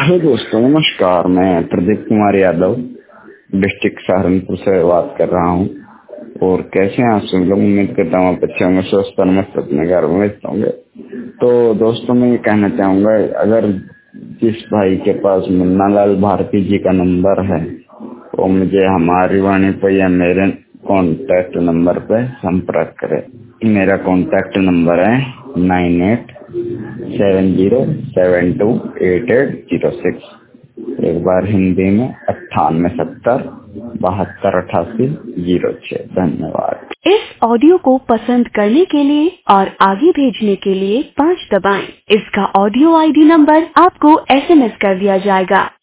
Hello दोस्तों, नमस्कार। मैं प्रदीप कुमार यादव डिस्ट्रिक्ट सहारनपुर से बात कर रहा हूँ। और कैसे हैं आप सब लोग? उम्मीद करता हूँ आप अच्छे होंगे, स्वस्थ और मस्त अपने घर में व्यस्त होंगे। तो दोस्तों, मैं ये कहना चाहूँगा, अगर जिस भाई के पास मुन्ना लाल भारती जी का नंबर है वो मुझे हमारी वाणी पर या मेरे कॉन्टैक्ट नंबर पे संपर्क करे। मेरा कॉन्टैक्ट नंबर है 9870728806। एक बार हिंदी में 9870728806। धन्यवाद। इस ऑडियो को पसंद करने के लिए और आगे भेजने के लिए 5 दबाएं। इसका ऑडियो आईडी नंबर आपको SMS कर दिया जाएगा।